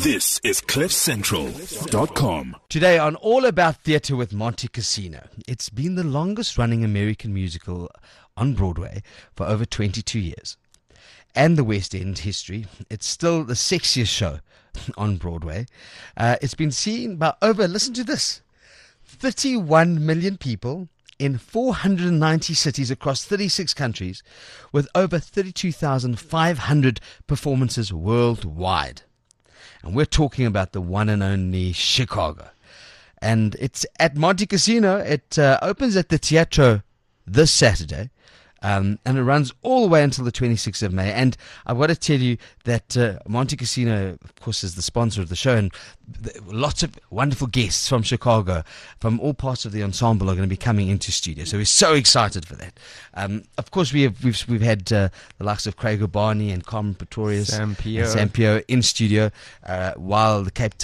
This is CliffCentral.com. Today on All About Theatre with Monte Cassino. It's been the longest running American musical on Broadway for over 22 years. And the West End history, it's still the sexiest show on Broadway. It's been seen by over, listen to this, 31 million people in 490 cities across 36 countries, with over 32,500 performances worldwide. And we're talking about the one and only Chicago. And it's at Monte Cassino. It opens at the Teatro this Saturday. And it runs all the way until the 26th of May. And I've got to tell you that Monte Cassino, of course, is the sponsor of the show. And lots of wonderful guests from Chicago, from all parts of the ensemble, are going to be coming into studio. So we're so excited for that. Of course, we've had the likes of Craig O'Barney and Carmen Pretorius, Sam Pio in studio while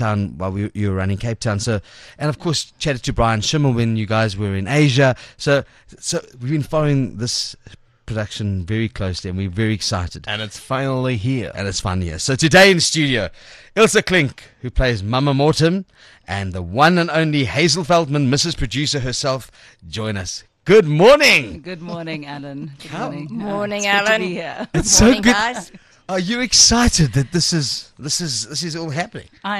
you were running Cape Town. So, and of course, chatted to Brian Schimmel when you guys were in Asia. So we've been following this production very closely, and we're very excited. And it's finally here. So today in studio, Ilse Klink, who plays Mama Morton, and the one and only Hazel Feldman, Mrs. Producer herself, join us. Good morning. Good morning, Alan. Good morning, it's Alan. Good to be here. It's Morning, so good. guys. Are you excited that this is all happening? I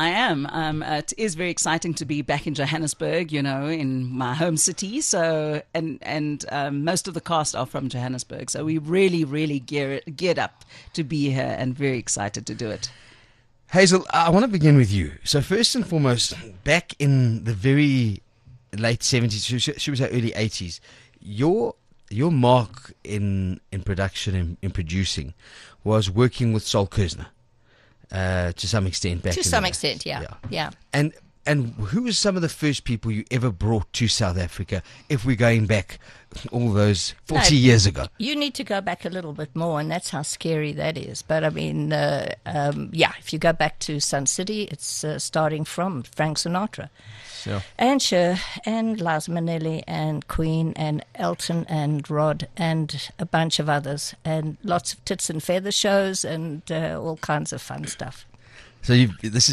am. It is very exciting to be back in Johannesburg, in my home city. So, and most of the cast are from Johannesburg. So we really geared up to be here and very excited to do it. Hazel, I want to begin with you. So first and foremost, back in the very late 70s, should we say early 80s, your mark in production, in producing, was working with Sol Kerzner to some extent back. To some extent, yeah. And who was some of the first people you ever brought to South Africa, if we're going back all those 40 years ago? You need to go back a little bit more, and that's how scary that is. But I mean, if you go back to Sun City, it's starting from Frank Sinatra. Sure. And Cher, and Liza Minnelli, and Queen, and Elton, and Rod, and a bunch of others, and lots of tits and feather shows, and all kinds of fun stuff. So this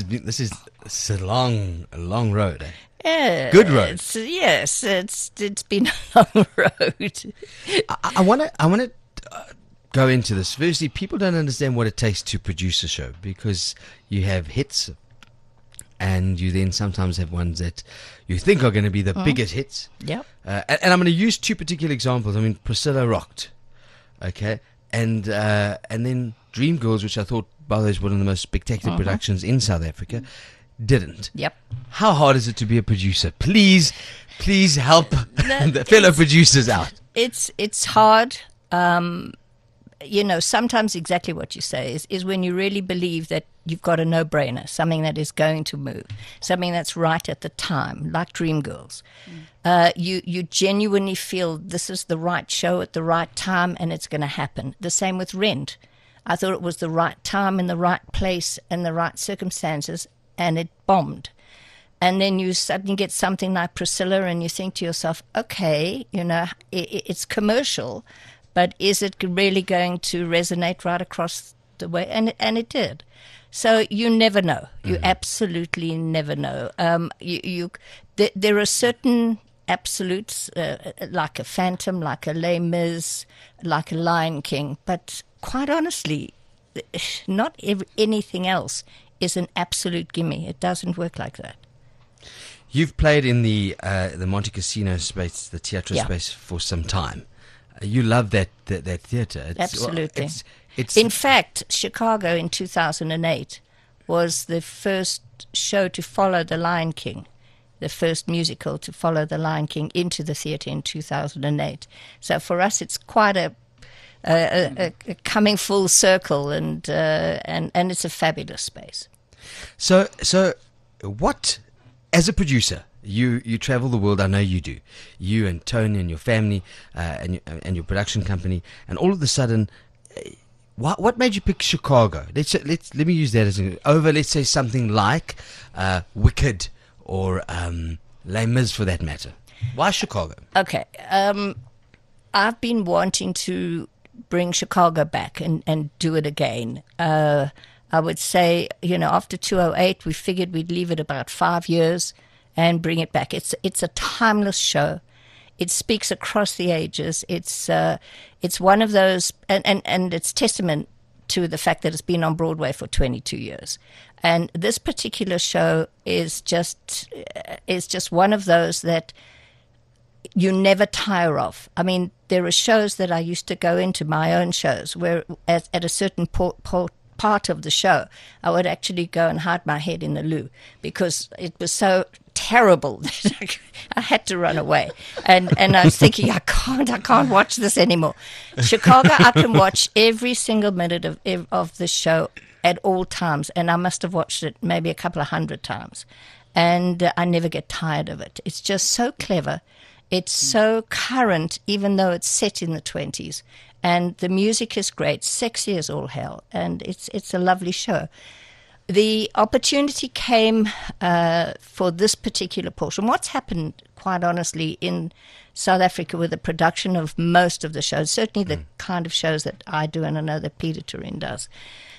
is a long road. Eh? Yeah, Good road. It's been a long road. I want to go into this. Firstly, people don't understand what it takes to produce a show, because you have hits, and you then sometimes have ones that you think are going to be the biggest hits. Yep. And I'm going to use two particular examples. I mean, Priscilla rocked, okay, and then Dreamgirls, which I thought, by the way, is one of the most spectacular productions in South Africa, didn't. Yep. How hard is it to be a producer? Please help the fellow producers out. It's hard. Sometimes exactly what you say is when you really believe that you've got a no-brainer, something that is going to move, something that's right at the time, like Dreamgirls. You genuinely feel this is the right show at the right time, and it's going to happen. The same with Rent. I thought it was the right time and the right place and the right circumstances, and it bombed. And then you suddenly get something like Priscilla, and you think to yourself, okay, it's commercial, but is it really going to resonate right across the way? And it did. So you never know. You absolutely never know. There are certain absolutes, like a Phantom, like a Les Mis, like a Lion King, but quite honestly, not anything else is an absolute gimme. It doesn't work like that. You've played in the Monte Cassino space, the Teatro space, for some time. You love that theatre. Absolutely. It's in fact, Chicago in 2008 was the first show to follow The Lion King, the first musical to follow The Lion King into the theatre in 2008. So for us, it's quite a coming full circle, and it's a fabulous space. So what, as a producer, you travel the world. I know you do. You and Tony and your family and your production company, and all of a sudden, what made you pick Chicago? Let me use that as over. Let's say something like Wicked or Les Mis, for that matter. Why Chicago? Okay, I've been wanting to bring Chicago back and do it again. I would say, after 208, we figured we'd leave it about 5 years and bring it back. It's a timeless show. It speaks across the ages. It's one of those, and it's testament to the fact that it's been on Broadway for 22 years. And this particular show is just one of those that you never tire of. I mean, there are shows that I used to go into, my own shows, where at a certain part of the show, I would actually go and hide my head in the loo because it was so terrible that I had to run away. And I was thinking, I can't watch this anymore. Chicago, I can watch every single minute of the show at all times, and I must have watched it maybe a couple of 100 times, and I never get tired of it. It's just so clever. It's so current, even though it's set in the 20s, and the music is great, sexy as all hell, and it's a lovely show. The opportunity came for this particular portion. What's happened, quite honestly, in South Africa with the production of most of the shows, certainly the kind of shows that I do and I know that Peter Turin does,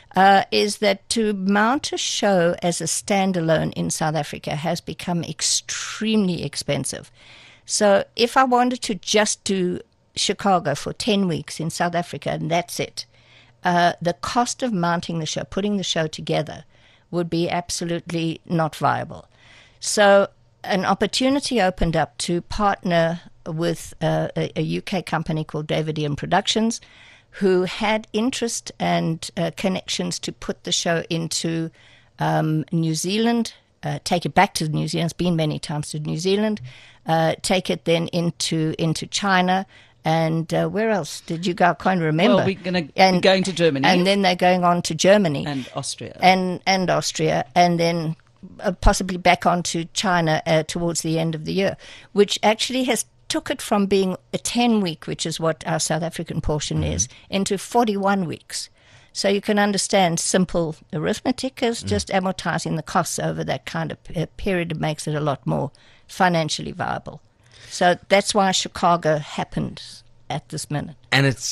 is that to mount a show as a standalone in South Africa has become extremely expensive. So if I wanted to just do Chicago for 10 weeks in South Africa and that's it, the cost of mounting the show, putting the show together, would be absolutely not viable. So an opportunity opened up to partner with a UK company called David Ian Productions, who had interest and connections to put the show into New Zealand, take it back to New Zealand. It's been many times to New Zealand. Take it then into China. And where else did you go? I can't remember. Well, we're going to Germany. And then they're going on to Germany. And Austria. And Austria. And then possibly back on to China towards the end of the year, which actually has took it from being a 10-week, which is what our South African portion is, into 41 weeks. So you can understand simple arithmetic is just amortizing the costs over that kind of period. It makes it a lot more financially viable. So that's why Chicago happened at this minute. And it's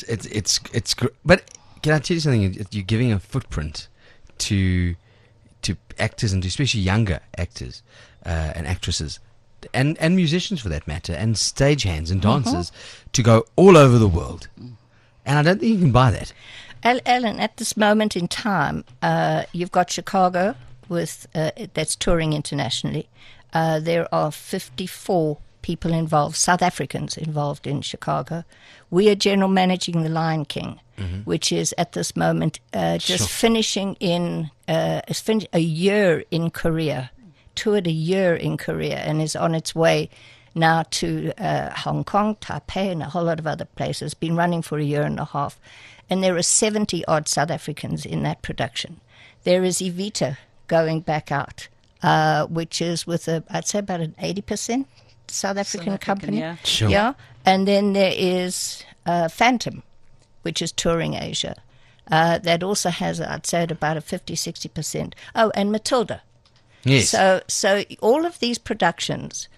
but can I tell you something? You're giving a footprint to actors and especially younger actors and actresses and musicians for that matter, and stagehands and dancers to go all over the world. And I don't think you can buy that. Ellen, at this moment in time, you've got Chicago with that's touring internationally. There are 54 people involved, South Africans involved in Chicago. We are general managing The Lion King, which is at this moment just finishing in a year in Korea, toured a year in Korea, and is on its way now to Hong Kong, Taipei, and a whole lot of other places. Been running for a year and a half. And there are 70-odd South Africans in that production. There is Evita going back out, which is with, I'd say, about an 80% South African company. Yeah. Sure. Yeah. And then there is Phantom, which is touring Asia. That also has, I'd say, about a 50-60%. Oh, and Matilda. Yes. So all of these productions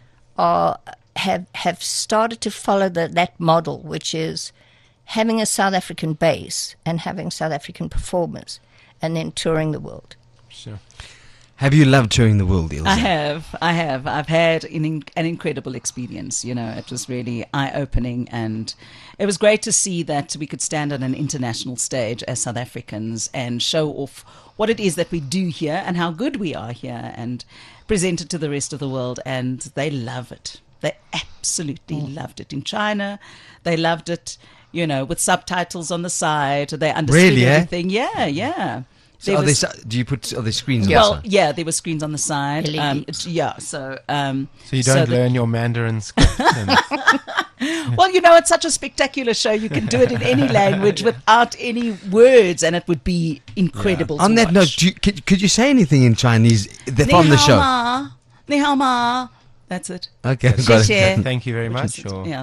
have started to follow that model, which is having a South African base and having South African performers, and then touring the world. Sure. Have you loved touring the world, Ilse? I have. I've had an incredible experience. You know, it was really eye-opening, and it was great to see that we could stand on an international stage as South Africans and show off what it is that we do here and how good we are here, and present it to the rest of the world. And they love it. They absolutely loved it. In China, they loved it. You know, with subtitles on the side, they understood everything. Yeah. So are there screens on the side? Well, yeah, there were screens on the side. So you don't learn your Mandarin script. Well, you know, it's such a spectacular show. You can do it in any language without any words, and it would be incredible to On that watch. note, could you say anything in Chinese from the show? Ni hao ma. That's it. Okay, got Xie it. Thank you very much. Or, Yeah,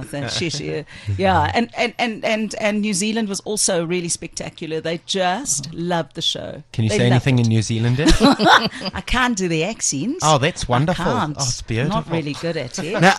and New Zealand was also really spectacular. They just loved the show. can you They say loved anything it. in New Zealander? I can't do the accents. Oh, that's wonderful. I can't. Oh, it's beautiful. Not really good at it. Now,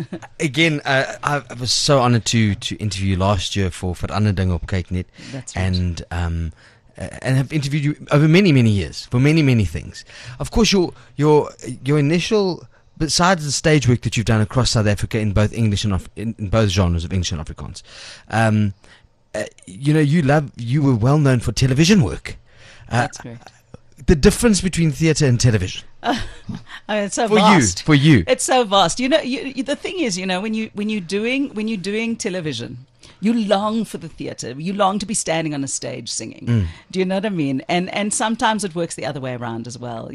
I was so honoured to interview you last year for Verandering op Kyknet. That's right. And and have interviewed you over many, many years for many, many things. Of course, your initial, besides the stage work that you've done across South Africa in both English and in both genres of English and Afrikaans, you were well known for television work. That's correct. The difference between theatre and television. It's so vast. For you, it's so vast. The thing is, when you're doing television, you long for the theatre. You long to be standing on a stage singing. Do you know what I mean? And sometimes it works the other way around as well.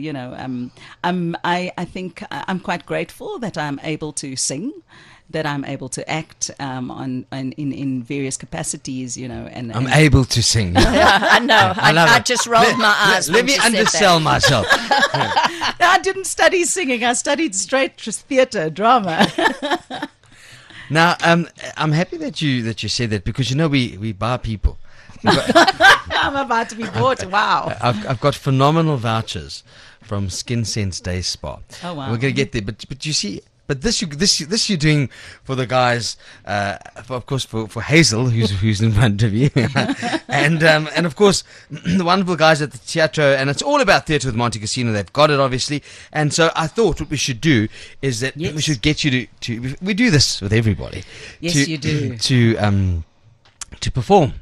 I think I'm quite grateful that I'm able to sing, that I'm able to act in various capacities. And I'm able to sing. Yeah, I know. I just rolled my eyes. Let me undersell myself. No, I didn't study singing. I studied straight theatre, drama. Now, I'm happy that you said that, because we buy people. I'm about to be bought. Wow. I've got phenomenal vouchers from Skin Sense Day Spa. Oh wow. We're going to get there, but you see. But this you're doing for the guys, of course for Hazel, who's in front of you, and of course the wonderful guys at the Teatro, and it's all about theatre with Monte Casino. They've got it obviously, and so I thought what we should do is that we should get you to we do this with everybody. Yes, you do to perform.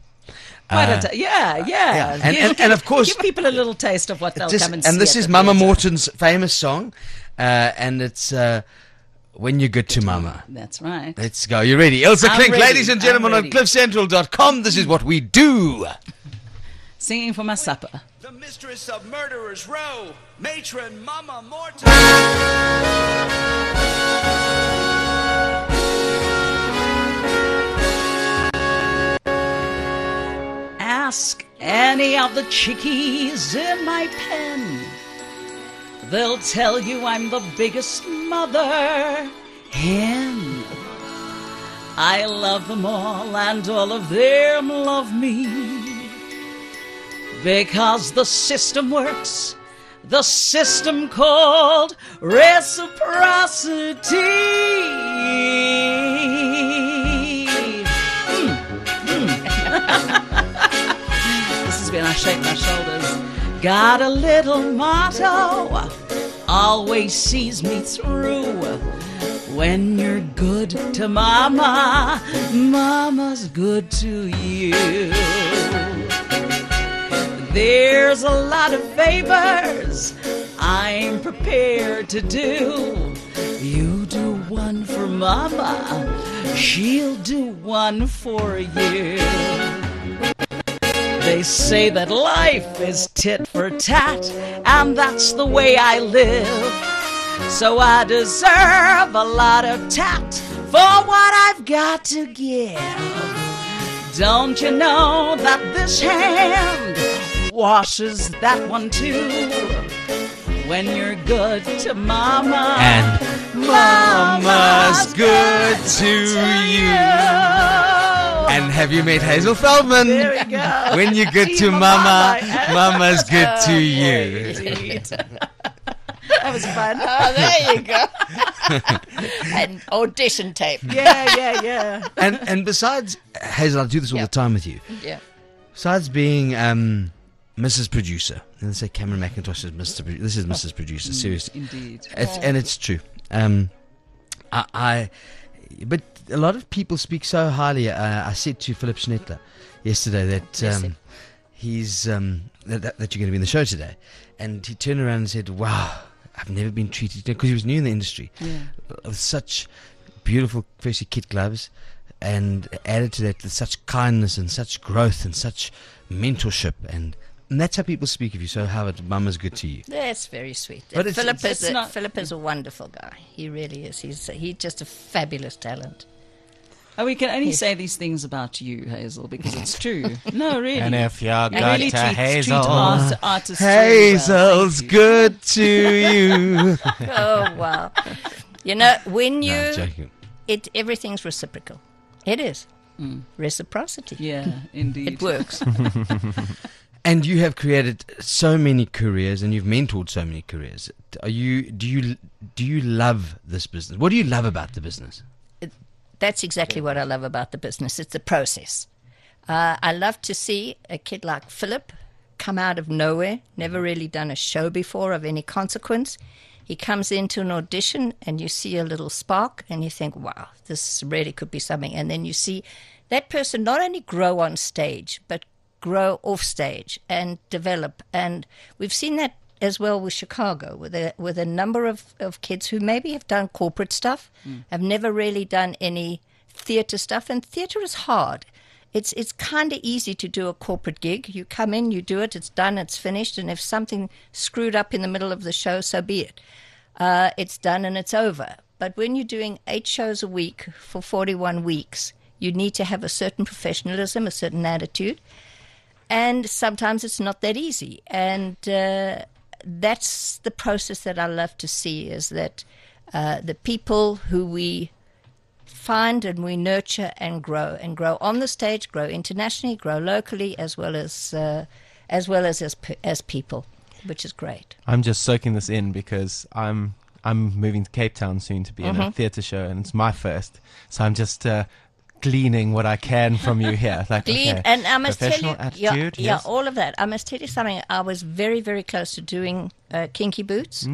Yeah. And of course, give people a little taste of what they'll come and see. And this is Mama Morton's famous song, and it's. When You're Good to Mama. That's right. Let's go. You ready? Elsa Klink, ready. Ladies and gentlemen, on CliffCentral.com. This is what we do. Singing for my supper. The mistress of Murderers Row, matron Mama Morton. Ask any of the chickies in my pen. They'll tell you I'm the biggest mother hen. I love them all and all of them love me, because the system works, the system called reciprocity. This is when I shake my shoulders. Got a little motto, always sees me through. When you're good to mama, mama's good to you. There's a lot of favors I'm prepared to do. You do one for mama, she'll do one for you. They say that life is tit for tat, and that's the way I live. So I deserve a lot of tat for what I've got to give. Don't you know that this hand washes that one too? When you're good to mama, and mama's good to you. And have you met Hazel Feldman? There we go. When you're good to mama, mama's good to you. Indeed. That was fun. Oh, there you go. An audition tape. Yeah. And besides, Hazel, I do this all the time with you. Yeah. Besides being Mrs. Producer, and they say Cameron McIntosh is Mr. Producer. This is Mrs. Producer, seriously. Indeed. And it's true. But a lot of people speak so highly. I said to Philip Schnettler yesterday that he's that you're going to be in the show today, and he turned around and said, "Wow, I've never been treated," because he was new in the industry, with such beautiful, firstly, kid gloves, and added to that with such kindness and such growth and such mentorship, and that's how people speak of you. So, Howard, Mama's good to you. That's very sweet. But Philip is a wonderful guy. He really is. He's just a fabulous talent. Oh, we can only say these things about you, Hazel, because it's true. No, really. And if you're good really to treat Hazel, artists Hazel's really well. good to you. Oh wow! You know when No, you I'm joking. everything's reciprocal. It is reciprocity. Yeah, indeed. It works. And you have created so many careers, and you've mentored so many careers. Do you love this business? What do you love about the business? That's exactly what I love about the business. It's the process. I love to see a kid like Philip come out of nowhere, never really done a show before of any consequence. He comes into an audition and you see a little spark and you think, wow, this really could be something. And then you see that person not only grow on stage, but grow off stage and develop. And we've seen that as well with Chicago, with a number of kids who maybe have done corporate stuff, have never really done any theatre stuff. And theatre is hard. It's kind of easy to do a corporate gig. You come in, you do it, it's done, it's finished, and if something screwed up in the middle of the show, so be it. It's done and it's over. But when you're doing 8 shows a week for 41 weeks, you need to have a certain professionalism, a certain attitude, and sometimes it's not that easy. And that's the process that I love to see, is that the people who we find and we nurture and grow on the stage, grow internationally, grow locally, as well as people, which is great. I'm just soaking this in because I'm moving to Cape Town soon to be in a theatre show, and it's my first, so I'm just gleaning what I can from you here. Like, okay, and I must tell you, attitude, yeah, all of that. I must tell you something. I was very, very close to doing Kinky Boots.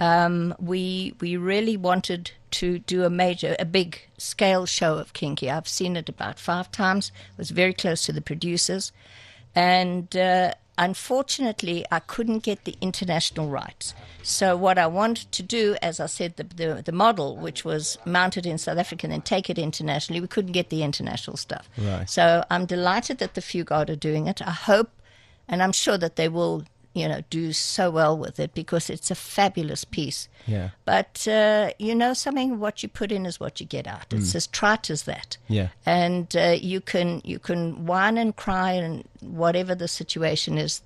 We really wanted to do a big scale show of Kinky. I've seen it about 5 times. Was very close to the producers, and unfortunately, I couldn't get the international rights. So what I wanted to do, as I said, the model, which was mounted in South Africa and then take it internationally, we couldn't get the international stuff. Right. So I'm delighted that the Fugard are doing it. I hope, and I'm sure that they will, do so well with it, because it's a fabulous piece. Yeah. But, something, what you put in is what you get out. It's as trite as that. Yeah. And you can whine and cry and whatever the situation is.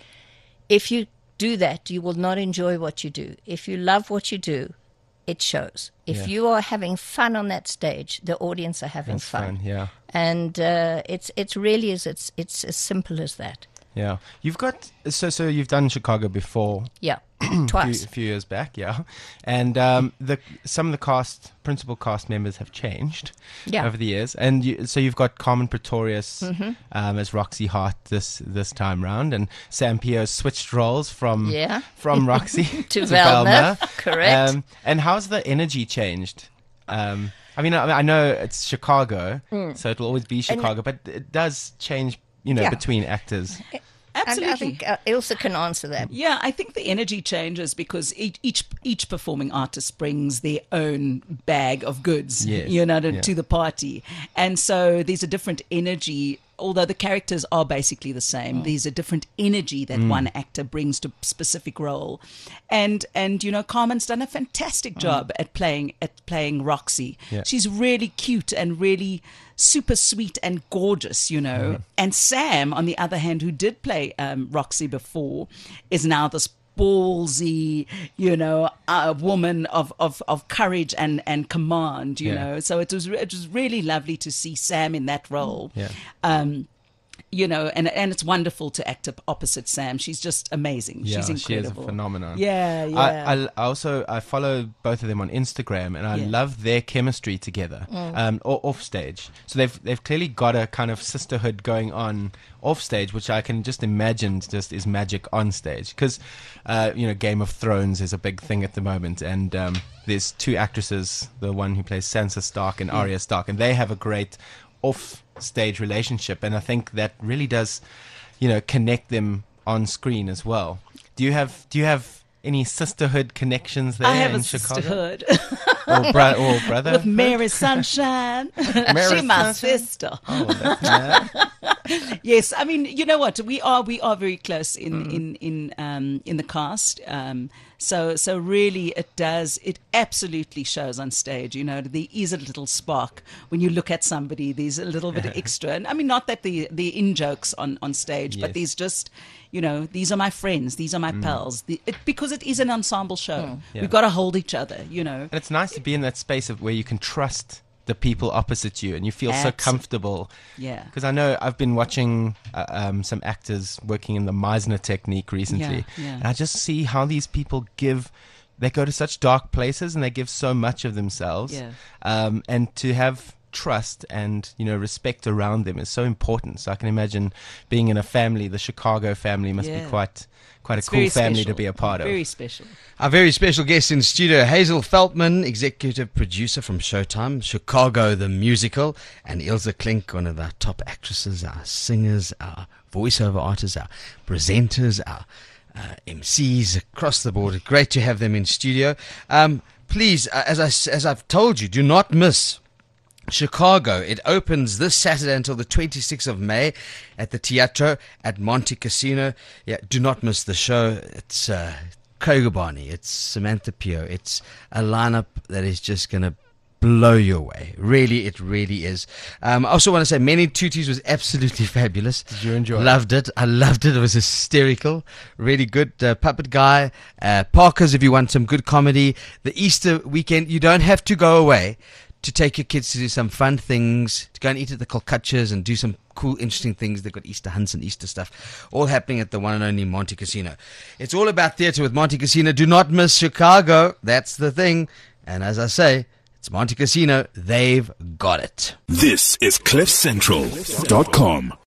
If you do that, you will not enjoy what you do. If you love what you do, it shows. If you are having fun on that stage, the audience are having fun. Yeah. And it's really it's as simple as that. Yeah. You've got so you've done Chicago before. Yeah. Twice. A few years back, yeah. And some of the principal cast members have changed over the years. And so you've got Carmen Pretorius as Roxy Hart this time round, and Sam Pio switched roles from Roxy to Velma. Correct. And how's the energy changed? I know it's Chicago, so it'll always be Chicago, but it does change, between actors. Absolutely. And I think Ilse can answer that. Yeah, I think the energy changes because each performing artist brings their own bag of goods, to the party. And so there's a different energy. Although the characters are basically the same, there's a different energy that one actor brings to a specific role. And Carmen's done a fantastic job at playing Roxy. Yeah. She's really cute and really super sweet and gorgeous, And Sam, on the other hand, who did play Roxy before, is now this ballsy, a woman of courage and command, So it was really lovely to see Sam in that role. Yeah. And it's wonderful to act opposite Sam. She's just amazing. Yeah, she's incredible. She is a phenomenon. Yeah. I follow both of them on Instagram, and I love their chemistry together, off stage. So they've clearly got a kind of sisterhood going on off stage, which I can just imagine just is magic on stage. Because, Game of Thrones is a big thing at the moment, and there's 2 actresses, the one who plays Sansa Stark and Arya Stark, and they have a great off-stage relationship, and I think that really does, connect them on screen as well. Do you have any sisterhood connections there? I have in a Chicago? sisterhood. or brother with Mary Sunshine. She's my sister. Oh, that's mad. Yes, I mean, you know what? We are very close in the cast. So really, it absolutely shows on stage. There is a little spark when you look at somebody. There's a little bit extra, and I mean, not that the in jokes on stage, but there's just, these are my friends, these are my pals. Because it is an ensemble show, we've got to hold each other. And it's nice to be in that space where you can trust the people opposite you and you feel so comfortable. Yeah. Because I know I've been watching some actors working in the Meisner technique recently. Yeah. And I just see how these people they go to such dark places and they give so much of themselves. Yeah. And to have trust and respect around them is so important. So I can imagine being in a family. The Chicago family must be quite a cool family to be a part of. Very special. Our very special guest in studio, Hazel Feldman, executive producer from Showtime, Chicago the Musical, and Ilse Klink, one of our top actresses, our singers, our voiceover artists, our presenters, our MCs across the board. Great to have them in studio. Please, as I've told you, do not miss Chicago. It opens this Saturday until the 26th of May at the Teatro at Monte Casino. Yeah, do not miss the show. It's Craig Barney, it's Samantha Pio. It's a lineup that is just going to blow you away. Really, it really is. I also want to say Many Tooties was absolutely fabulous. Did you enjoy it? Loved it. I loved it. It was hysterical. Really good. Puppet Guy. Parker's, if you want some good comedy. The Easter weekend, you don't have to go away to take your kids to do some fun things, to go and eat at the Kolkachas and do some cool, interesting things. They've got Easter hunts and Easter stuff, all happening at the one and only Monte Casino. It's all about theatre with Monte Casino. Do not miss Chicago. That's the thing. And as I say, it's Monte Casino. They've got it. This is CliffCentral.com.